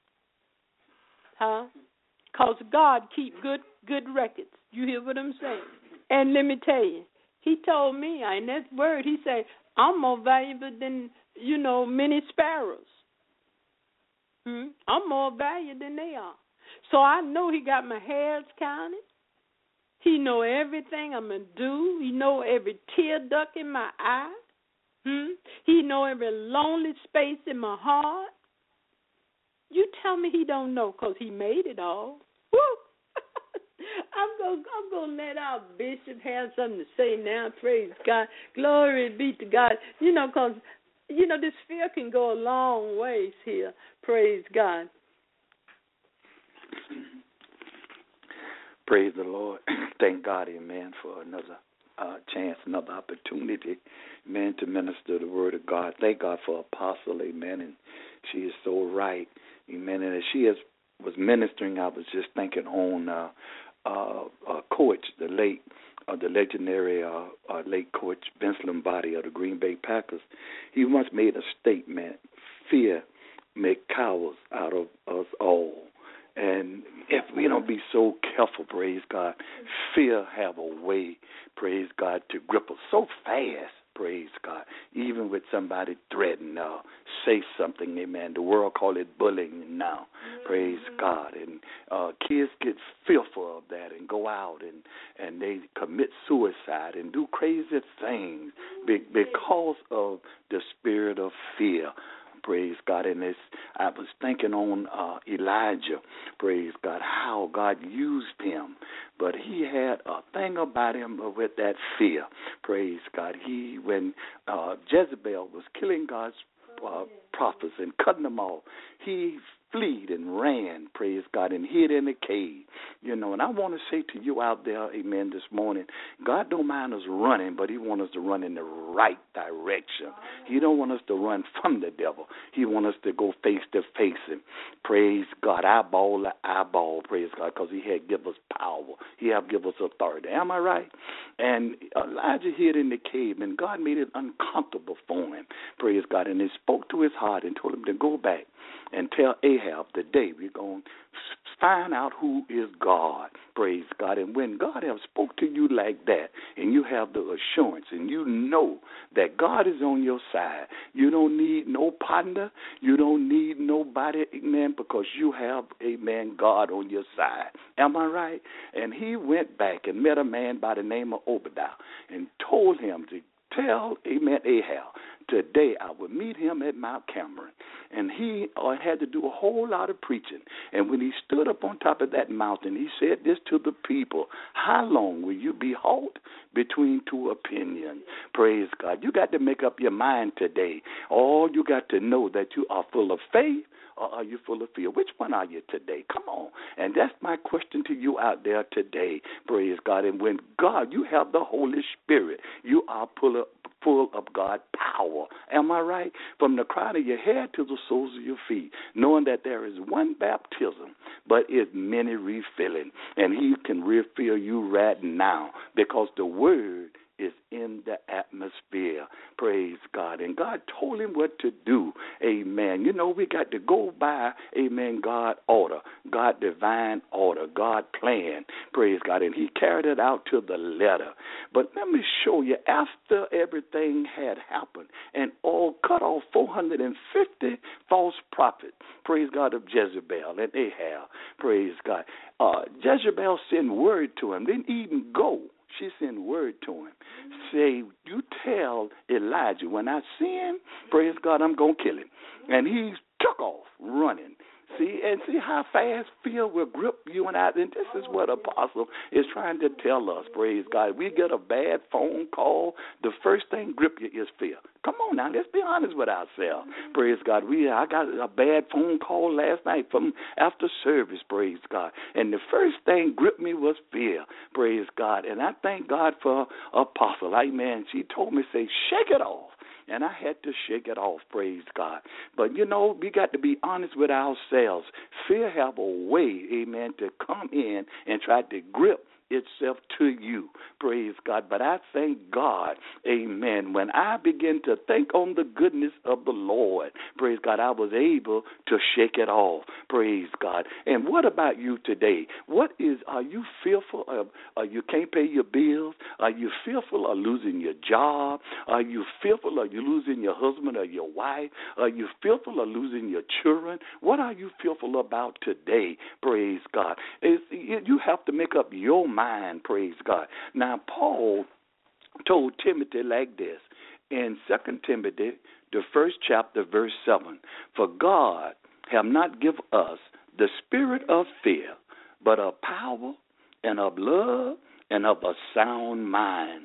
Huh? Because God keep good good records. You hear what I'm saying? And let me tell you, He told me, in that word, he said, I'm more valuable than, you know, many sparrows. Hmm? I'm more valuable than they are. So I know he got my hairs counted. He know everything I'm going to do. He know every tear duct in my eye. Hmm? He know every lonely space in my heart. You tell me he don't know, because he made it all. Woo! I'm going I'm going to let our bishop have something to say now. Praise God. Glory be to God. You know, because, you know, this fear can go a long ways here. Praise God. Praise the Lord. Thank God, amen, for another uh, chance, another opportunity, amen, to minister the word of God. Thank God for Apostle, amen, and she is so right, amen. And as she is, was ministering, I was just thinking on uh, uh, uh, Coach, the late, uh, the legendary uh, uh, late Coach Vince Lombardi of the Green Bay Packers. He once made a statement, fear make cowards out of us all. And if we don't be so careful, praise God, fear have a way, praise God, to grip us so fast, praise God, even with somebody threatening or uh, say something, amen. The world call it bullying now, praise mm-hmm. God. And uh, kids get fearful of that and go out and, and they commit suicide and do crazy things because of the spirit of fear. Praise God. And it's, I was thinking on uh, Elijah, praise God, how God used him. But he had a thing about him with that fear, praise God. He, when uh, Jezebel was killing God's uh, prophets and cutting them off, he fled and ran, praise God, and hid in a cave. You know, and I want to say to you out there, amen, this morning, God don't mind us running, but he wants us to run in the right direction. He don't want us to run from the devil. He wants us to go face to face him. Praise God, eyeball to eyeball, praise God, because he had give us power. He have give us authority. Am I right? And Elijah hid in the cave, and God made it uncomfortable for him, praise God, and he spoke to his heart and told him to go back and tell Ahab today we're going to find out who is God, praise God. And when God has spoke to you like that and you have the assurance and you know that God is on your side, you don't need no partner, you don't need nobody, amen, because you have, amen, God on your side. Am I right? And he went back and met a man by the name of Obadiah and told him to tell, amen, Ahab, today I will meet him at Mount Cameron. And he uh, had to do a whole lot of preaching. And when he stood up on top of that mountain, he said this to the people, how long will you be halt between two opinions? Praise God. You got to make up your mind today. All you got to know that you are full of faith, or are you full of fear? Which one are you today? Come on. And that's my question to you out there today. Praise God. And when God, you have the Holy Spirit, you are full of, full of God's power. Am I right? From the crown of your head to the soles of your feet, knowing that there is one baptism, but it's many refilling. And he can refill you right now because the word is in the atmosphere. Praise God. And God told him what to do. Amen. You know, we got to go by, amen, God order, God divine order, God plan. Praise God. And he carried it out to the letter. But let me show you, after everything had happened and all cut off four hundred fifty false prophets, praise God, of Jezebel and Ahab, praise God. Uh, Jezebel sent word to him, didn't even go. She sent word to him. Say, you tell Elijah, when I see him, praise God, I'm going to kill him. And he took off running. See, and see how fast fear will grip you and I. And this is what Apostle is trying to tell us, praise God. We get a bad phone call, the first thing grip you is fear. Come on now, let's be honest with ourselves. Praise God. We I got a bad phone call last night from after service, praise God. And the first thing gripped me was fear, praise God. And I thank God for Apostle. Amen. She told me, say, shake it off. And I had to shake it off, praise God. But, you know, we got to be honest with ourselves. Fear have a way, amen, to come in and try to grip, itself to you, praise God. But I thank God, amen, when I begin to think on the goodness of the Lord, praise God, I was able to shake it off, praise God. And what about you today? What is, are you fearful of, uh, you can't pay your bills? Are you fearful of losing your job? Are you fearful of you losing your husband or your wife? Are you fearful of losing your children? What are you fearful about today, praise God? It's, you have to make up your mind, praise God. Now, Paul told Timothy like this in Second Timothy, the first chapter, verse seven, for God have not given us the spirit of fear, but of power and of love and of a sound mind.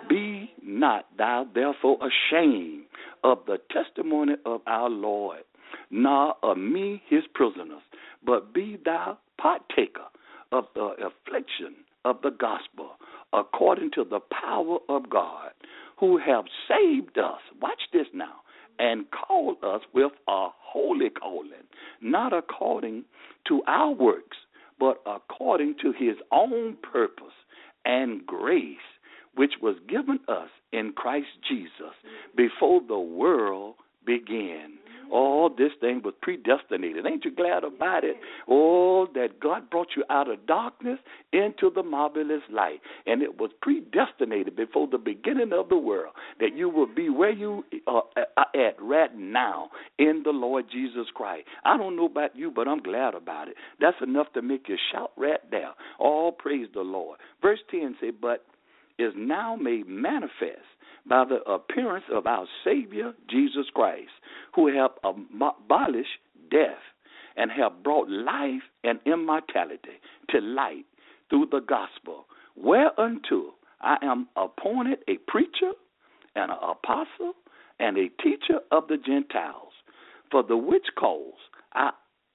Be not thou therefore ashamed of the testimony of our Lord, nor of me his prisoners, but be thou partaker of the affliction of the gospel, according to the power of God, who have saved us, watch this now, and called us with a holy calling, not according to our works, but according to his own purpose and grace, which was given us in Christ Jesus before the world began. Oh, this thing was predestinated. Ain't you glad about it? Oh, that God brought you out of darkness into the marvelous light. And it was predestinated before the beginning of the world that you will be where you are at right now in the Lord Jesus Christ. I don't know about you, but I'm glad about it. That's enough to make you shout right there. All praise the Lord. Verse ten says, but is now made manifest by the appearance of our Savior, Jesus Christ, who have abolished death and have brought life and immortality to light through the gospel, whereunto I am appointed a preacher and an apostle and a teacher of the Gentiles, for the which cause I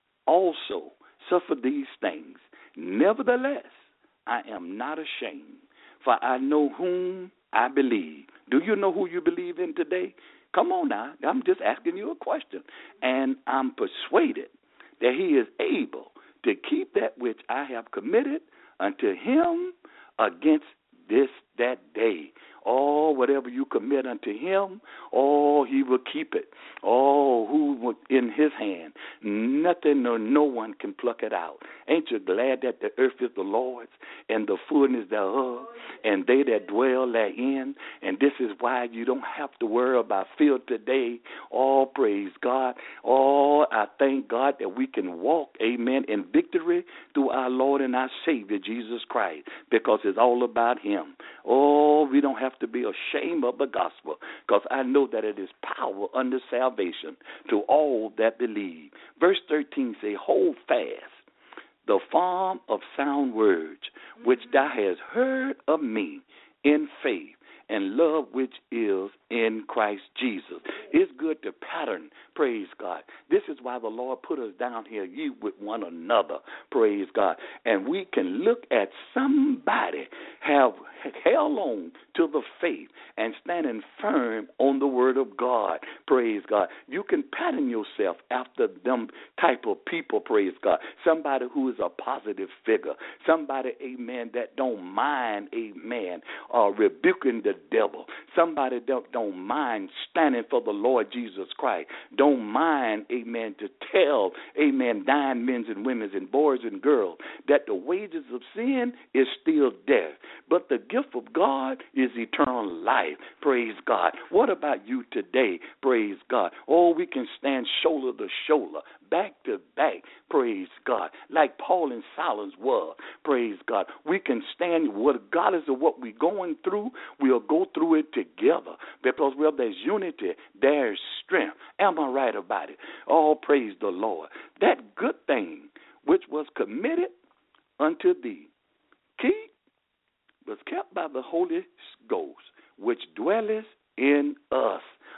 also suffer these things. Nevertheless, I am not ashamed, for I know whom I believe. Do you know who you believe in today? Come on now. I'm just asking you a question. And I'm persuaded that he is able to keep that which I have committed unto him against this, that day. Oh, whatever you commit unto him, oh, he will keep it. Oh, who was in his hand? Nothing or no one can pluck it out. Ain't you glad that the earth is the Lord's and the fullness thereof, and they that dwell therein? And this is why you don't have to worry about fear today. Oh, praise God. Oh, I thank God that we can walk, amen, in victory through our Lord and our Savior, Jesus Christ, because it's all about him. Oh, we don't have to be ashamed of the gospel, because I know that it is power unto salvation to all that believe. Verse thirteen say, hold fast the form of sound words which thou hast heard of me in faith and love which is in Christ Jesus. It's good to pattern, praise God. This is why the Lord put us down here, ye with one another, praise God. And we can look at somebody have held on to the faith and standing firm on the word of God, praise God. You can pattern yourself after them type of people, praise God. Somebody who is a positive figure, somebody, amen, that don't mind, amen, uh, rebuking the devil, somebody that don't mind standing for the Lord Jesus Christ, don't mind, amen, to tell, amen, dying men and women and boys and girls that the wages of sin is still death, but the gift of God is eternal life, praise God. What about you today, praise God? Oh, we can stand shoulder to shoulder, back to back, praise God, like Paul and Silas were, praise God. We can stand regardless of what we're going through, we'll go through it together, because where there's unity, there's strength. Am I right about it? Oh, praise the Lord. That good thing which was committed unto thee, keep, was kept by the Holy Ghost, which dwelleth in us.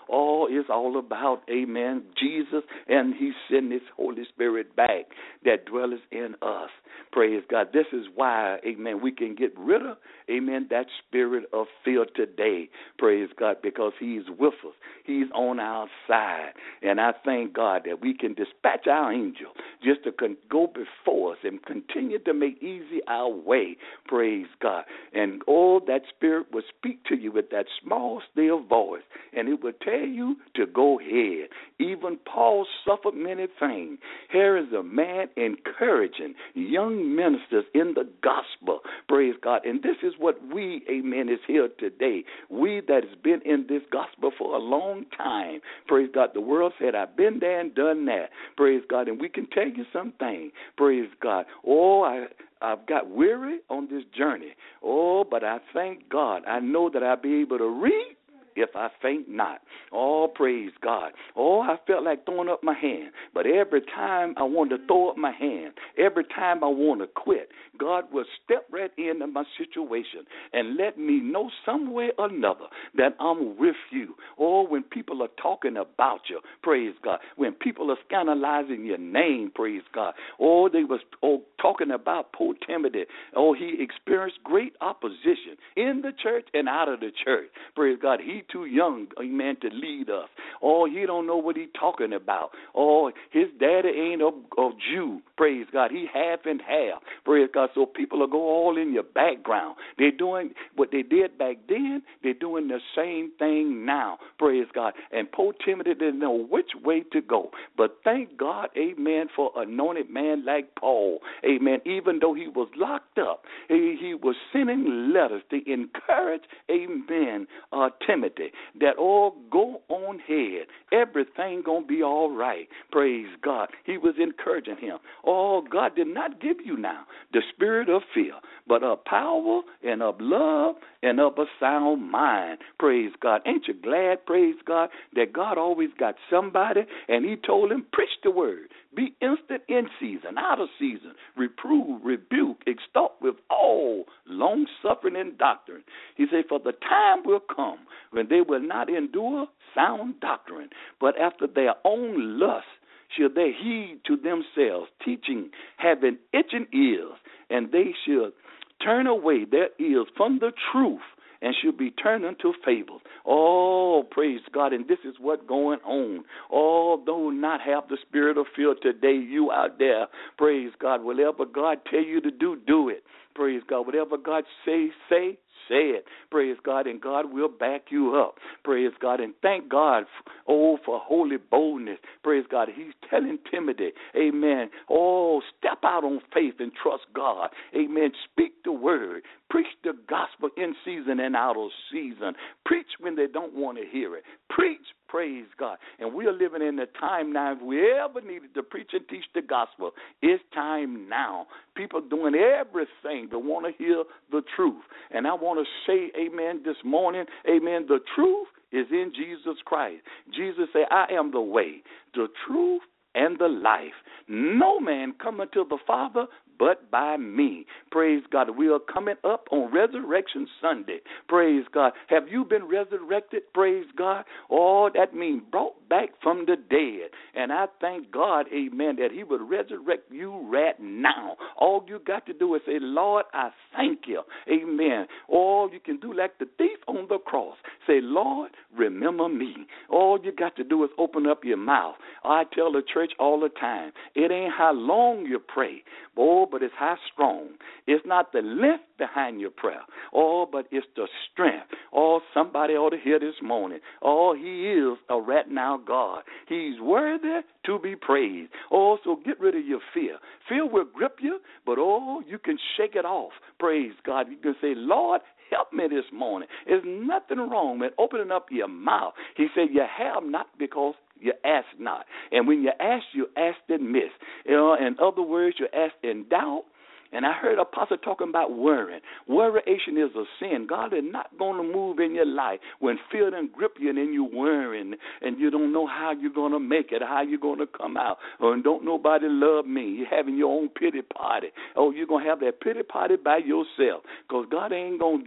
all it's all about, amen, Jesus, and he sent his Holy Spirit back that dwelleth in us. Praise God. This is why, amen, we can get rid of, amen, that spirit of fear today. Praise God, because he's with us. He's on our side. And I thank God that we can dispatch our angel just to con- go before us and continue to make easy our way. Praise God. And all that spirit will speak to you with that small, still voice, and it will tell you to go ahead. Even Paul suffered many things. Here is a man encouraging young ministers in the gospel. Praise God. And this is what we, amen, is here today. We that has been in this gospel for a long time. Praise God. The world said, I've been there and done that. Praise God. And we can tell you something. Praise God. Oh, I... I've got weary on this journey. Oh, but I thank God. I know that I'll be able to read if I faint not. Oh, praise God. Oh, I felt like throwing up my hand. But every time I wanted to throw up my hand, every time I want to quit, God will step right into my situation and let me know some way or another that I'm with you. Or when people are talking about you, praise God. When people are scandalizing your name, praise God. Or they was oh, talking about poor Timothy. Oh, he experienced great opposition in the church and out of the church. Praise God. He too young, amen, to lead us. Oh, he don't know what he talking about. Oh, his daddy ain't a, a Jew. Praise God. He half and half. Praise God. So people will go all in your background. They're doing what they did back then. They're doing the same thing now. Praise God. And poor Timothy didn't know which way to go. But thank God, amen, for anointed man like Paul. Amen. Even though he was locked up, he, he was sending letters to encourage, amen, uh, Timothy. That all go on ahead. Everything gonna be all right. Praise God. He was encouraging him. Oh, God did not give you now the spirit of fear, but of power and of love and of a sound mind. Praise God. Ain't you glad, praise God, that God always got somebody, and he told him, preach the word. Be instant in season, out of season. Reprove, rebuke, extort with all long-suffering and doctrine. He said, for the time will come when they will not endure sound doctrine, but after their own lust shall they heed to themselves, teaching, having itching ears, and they shall turn away their ears from the truth and should be turned into fables. Oh, praise God, and this is what's going on. Although not have the spirit of fear today, you out there, praise God, whatever God tell you to do, do it. Praise God, whatever God say, say, say it. Praise God, and God will back you up. Praise God, and thank God, oh, for holy boldness. Praise God, he's telling Timothy, amen, oh, step out on faith and trust God. Amen, speak the word. Preach the gospel in season and out of season. Preach when they don't want to hear it. Preach, praise God. And we are living in a time now, if we ever needed to preach and teach the gospel, it's time now. People doing everything to want to hear the truth. And I want to say, amen, this morning, amen, the truth is in Jesus Christ. Jesus said, I am the way, the truth, and the life. No man cometh to the Father but by me. Praise God. We are coming up on Resurrection Sunday. Praise God. Have you been resurrected? Praise God. Oh, that means brought back from the dead. And I thank God, amen, that he would resurrect you right now. All you got to do is say, Lord, I thank you. Amen. All you can do like the thief on the cross. Say, Lord, remember me. All you got to do is open up your mouth. I tell the church all the time, it ain't how long you pray, oh, but it's how strong. It's not the length behind your prayer, oh, but it's the strength. Oh, somebody ought to hear this morning. Oh, he is a right now God. He's worthy to be praised. Oh, so get rid of your fear. Fear will grip you, but oh, you can shake it off. Praise God. You can say, Lord, help me this morning. There's nothing wrong with opening up your mouth. He said, you have not because you ask not. And when you ask, you ask and miss. You know, in other words, you ask in doubt. And I heard Apostle talking about worrying. Worryation is a sin. God is not going to move in your life when fear done grip you and then you worrying and you don't know how you're going to make it, how you're going to come out. Or don't nobody love me. You're having your own pity party. Oh, you're going to have that pity party by yourself because God ain't going to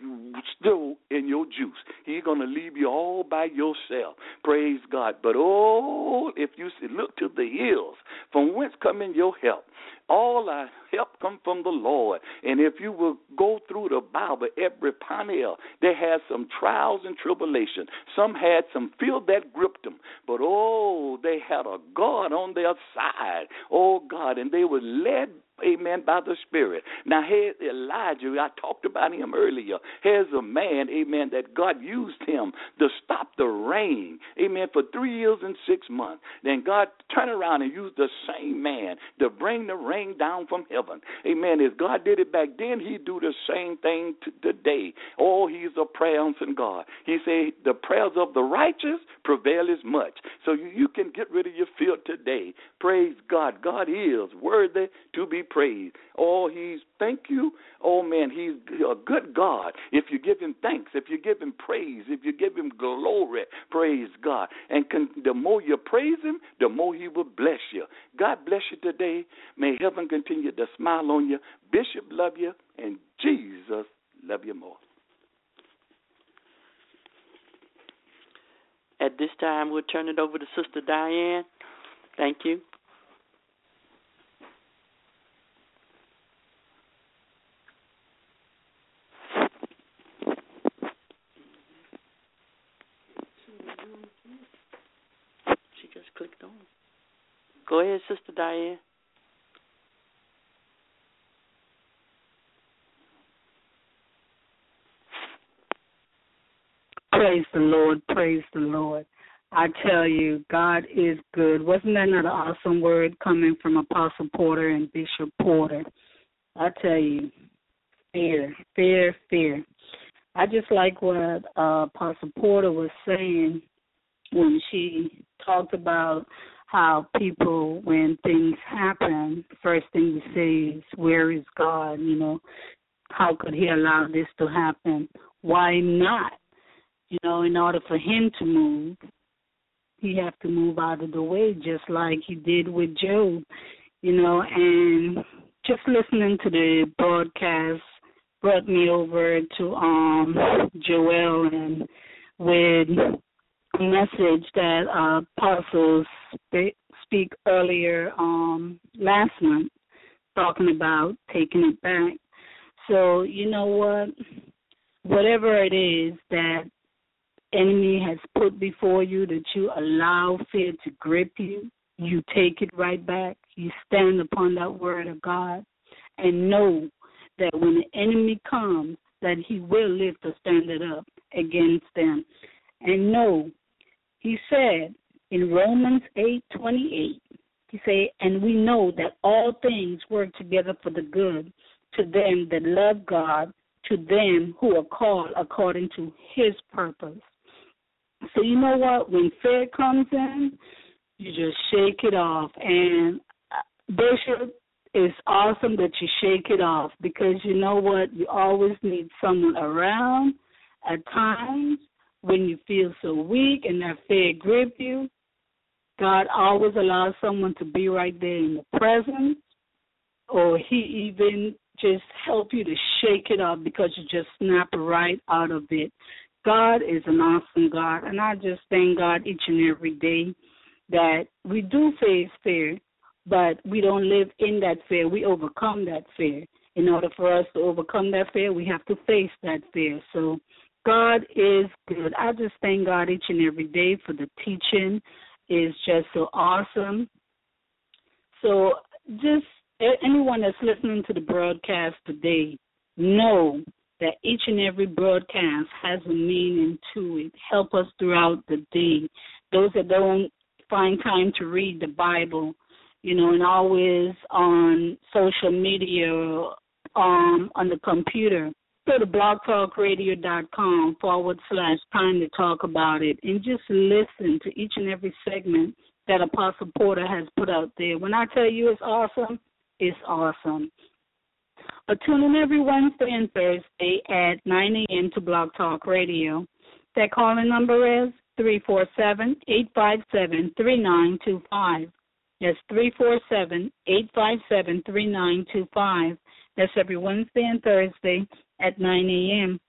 still in your juice. He's going to leave you all by yourself. Praise God. But, oh, if you look to the hills, from whence coming your help? All our help come from the Lord. And if you will go through the Bible, every panel, they had some trials and tribulation. Some had some fear that gripped them. But, oh, they had a God on their side. Oh, God. And they were led, amen, by the Spirit. Now, here's Elijah. I talked about him earlier. Here's a man, amen, that God used him to stop the rain, amen, for three years and six months. Then God turned around and used the same man to bring the rain down from heaven. Amen. As God did it back then, he do the same thing today. Oh, he's a prayer answering God. He said the prayers of the righteous prevail as much. So you, you can get rid of your fear today. Praise God. God is worthy to be praised. Oh, he's, thank you. Oh, man, he's a good God. If you give him thanks, if you give him praise, if you give him glory, praise God. And con- the more you praise him, the more he will bless you. God bless you today. May heaven continue to smile on you. Bishop love you, and Jesus love you more. At this time, we'll turn it over to Sister Diane. Thank you. She just clicked on. Go ahead, Sister Diane. Praise the Lord, praise the Lord. I tell you, God is good. Wasn't that another awesome word coming from Apostle Porter and Bishop Porter? I tell you, fear, fear, fear. I just like what uh, Apostle Porter was saying when she talked about how people, when things happen, first thing you say is, where is God? You know, how could he allow this to happen? Why not? You know, in order for him to move, he have to move out of the way, just like he did with Job, you know. And just listening to the broadcast brought me over to um, Joel, and with a message that uh, apostles sp- speak earlier um, last month, talking about taking it back. So, you know what? Whatever it is that enemy has put before you, that you allow fear to grip you, you take it right back. You stand upon that word of God and know that when the enemy comes, that he will lift a standard up against them. And know, he said in Romans eight twenty-eight, he said, and we know that all things work together for the good to them that love God, to them who are called according to his purpose. So you know what? When fear comes in, you just shake it off. And Bishop, it's awesome that you shake it off, because you know what? You always need someone around at times when you feel so weak and that fear grip you. God always allows someone to be right there in the presence, or he even just help you to shake it off because you just snap right out of it. God is an awesome God, and I just thank God each and every day that we do face fear, but we don't live in that fear. We overcome that fear. In order for us to overcome that fear, we have to face that fear. So God is good. I just thank God each and every day for the teaching. It's just so awesome. So just anyone that's listening to the broadcast today, know that each and every broadcast has a meaning to it. Help us throughout the day. Those that don't find time to read the Bible, you know, and always on social media, um, on the computer, go to blogtalkradio.com forward slash time to talk about it, and just listen to each and every segment that Apostle Porter has put out there. When I tell you it's awesome, it's awesome. But tune in every Wednesday and Thursday at nine a.m. to Blog Talk Radio. That calling number is three four seven, eight five seven, three nine two five. That's three four seven, eight five seven, three nine two five. That's every Wednesday and Thursday at nine a.m.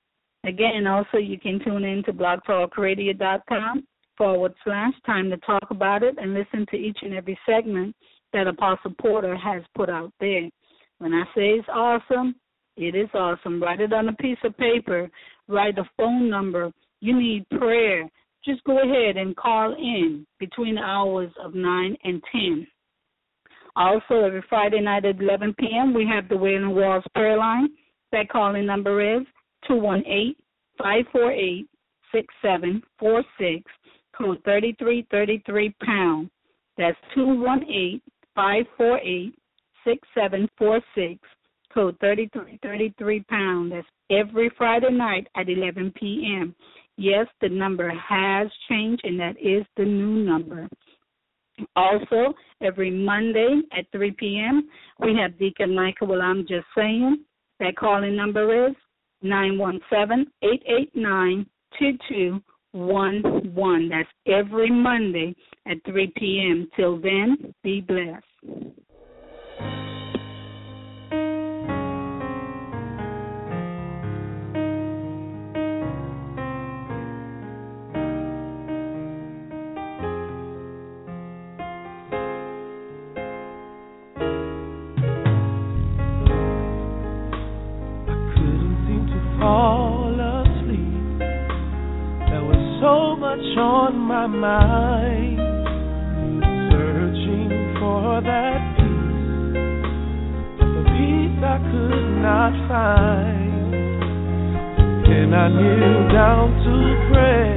Again, also you can tune in to blogtalkradio.com forward slash time to talk about it and listen to each and every segment that Apostle Porter has put out there. When I say it's awesome, it is awesome. Write it on a piece of paper. Write a phone number. You need prayer. Just go ahead and call in between the hours of nine and ten. Also, every Friday night at eleven p.m., we have the Wailing Walls prayer line. That calling number is two one eight, five four eight, six seven four six, code thirty-three thirty-three pound. That's two one eight, five four eight, six seven four six, code thirty-three thirty-three pound. That's every Friday night at eleven p.m. Yes, the number has changed, and that is the new number. Also, every Monday at three p.m., we have Deacon Michael. Well, I'm just saying, that calling number is nine one seven, eight eight nine, two two one one. That's every Monday at three p.m. Till then, be blessed. Fall asleep. There was so much on my mind, searching for that peace, the peace I could not find. Then I kneel down to pray,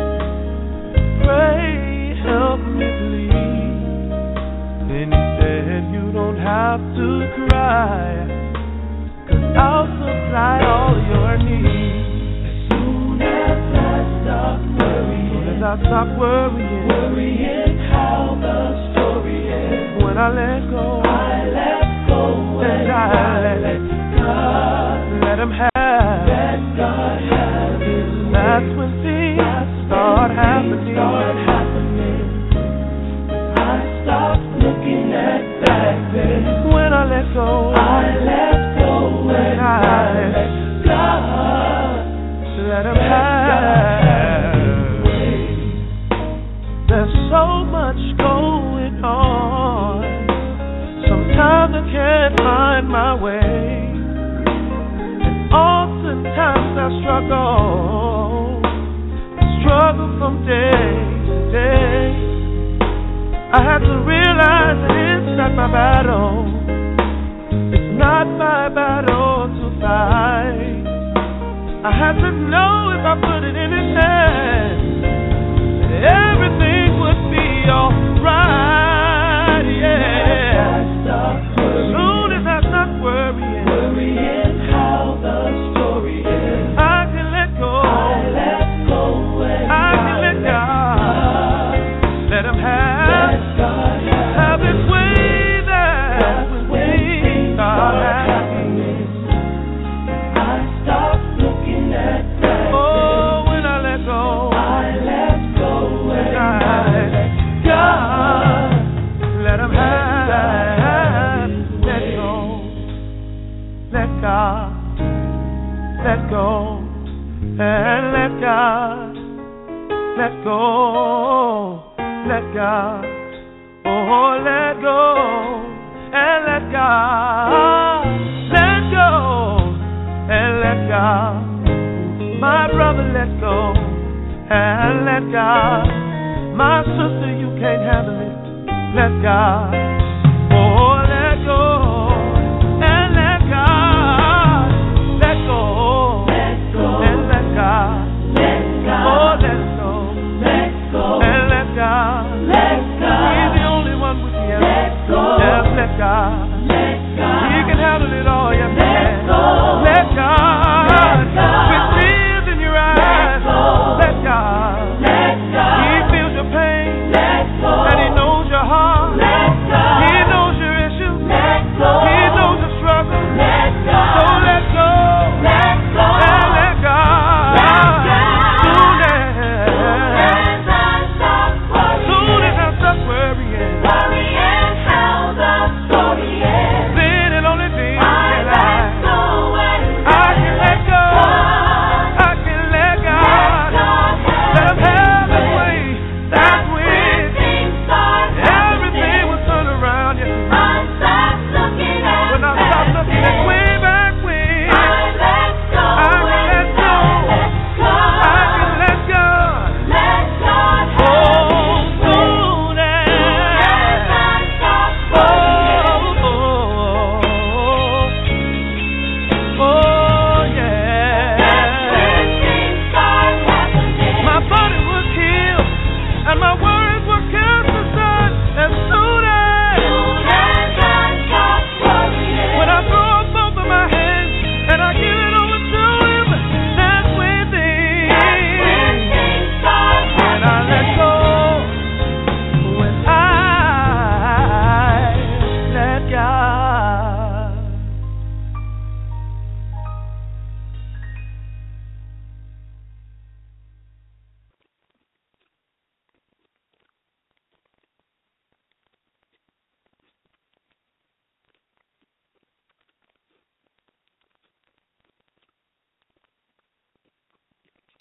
pray, help me please. Then he said, you don't have to cry, I'll supply all your needs. As soon as I stop worrying, as I stop worrying, worrying how the story ends. When I let go, I let go, and I let, let God, let Him have, let God have His way. That's when things start happening. Start happening. I stop looking at back then. When I let go, I let Let God, let Him have. There's so much going on. Sometimes I can't find my way, and oftentimes I struggle, struggle from day to day. I have to realize that it's not my battle. Not my battle to fight. I have to know if I put it in His hands, everything would be alright. Yeah. As soon as I stop worrying, worrying how the story ends, I can let go. I let go. And I can let God. Let Him have. Let God have, have His way. Let go and let God, let go, let God, oh, let go and let God, let go and let God, my brother, let go and let God, my sister, you can't handle it, let God.